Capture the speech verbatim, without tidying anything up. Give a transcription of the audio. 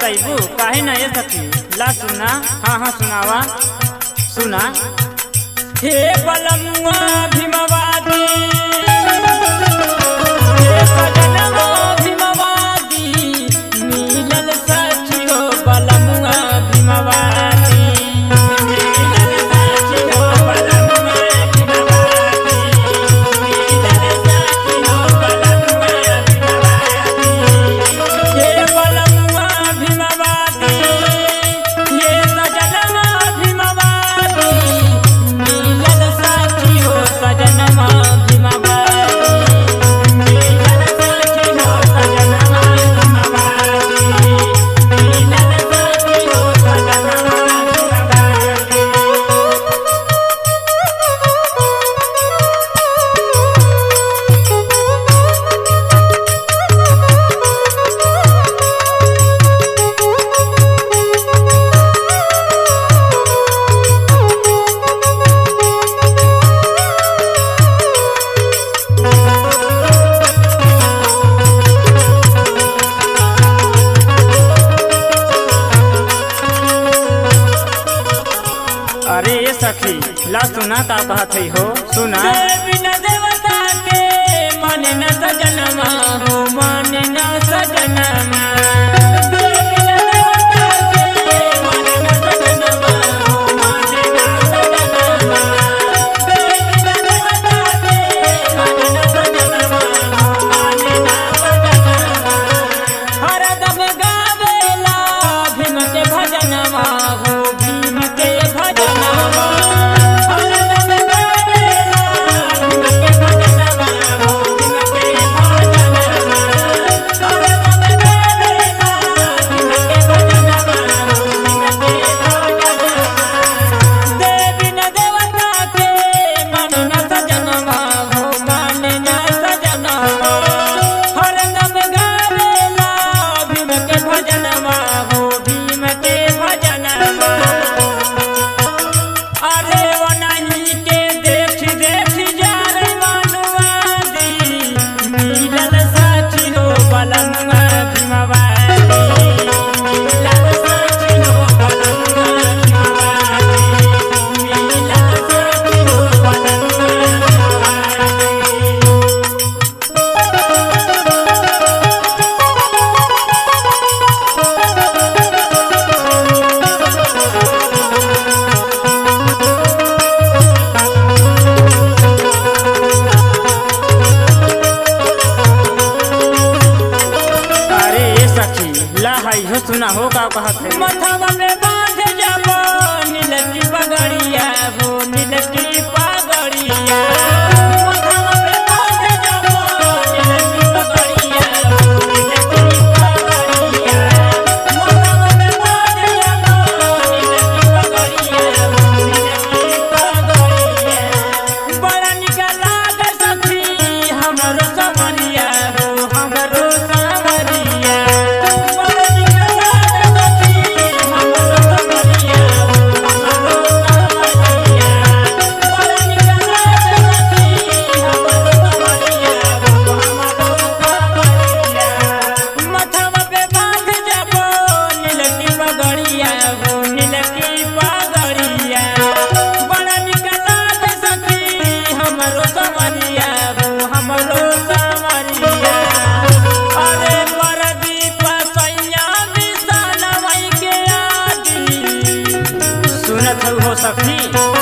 बताइबू काहे ना ये सखी ला सुना। हाँ हाँ सुनावा सुना। हे बलमुआ भीमवादी हे सजनवा भीमवादी मिलल सखी हो बलमुआ भीमवादी मिलल सखी हो बलमुआ भीमवादी मिलल सखी हो बलमुआ भीमवादी हे बलमुआ भीमवादी हे सजनवा भीमवादी मिलल सखी हो सजनवा भीमवादी मिलल सखी हो सजनवा भीमवादी मिलल सखी हो सजनवा भीमवादी। अरे ये सखी ला सुना का कहत है हो सुना। बिना देवता के मन न सजनमा हो मन न सजनमा बिना देवता के मन न सजनमा हो मन न सजनमा बिना देवता के मन न सजनमा हो मन न सजनमा हरदम गावेला भीम के भजनमा हो भीम के भजनमा हरदम गावेला भीम के भजनमा हो भीम के भजनमा हरदम गावेला भीम के भजनमा हो भीम के भजनमा देवी न देवता के मन न सजनमा हो मन न सजनमा हरदम गावेला भीम के भजनमा हो भीम के भजनमा। अरे वो नहीं के देख देख जार मानवादी मिलल सखी हो बलमुआ भीमवादी मिलल सखी हो बलमुआ भीमवादी मिलल सखी हो बलमुआ भीमवादी। अरे ये सखी ला है हो सुना हो का कहत है। मथवा में बांध जाबो नीलकी पगड़िया हो नीलकी पगड़िया मथवा में बांध जाबो नीलकी पगड़िया हो नीलकी पगड़िया मथवा में बांध जाबो नीलकी पगड़िया हो नीलकी पगड़िया बड़ा निक लागे सखी हमरो समरिया हो हमरो समरिया बड़ा निक लागे सखी हमरो समरिया हो हमरो समरिया बड़ा निक लागे सखी हमरो समरिया हो हमरो समरिया मथवा पे बांध जाबो नीलकी पगड़िया हो नीलकी पगड़िया बड़ा निक लागे सखी हमरो समरिया हो हमरो समरिया। अरे परदीप सैया विशाल मई के आदि सुनत हो सखी।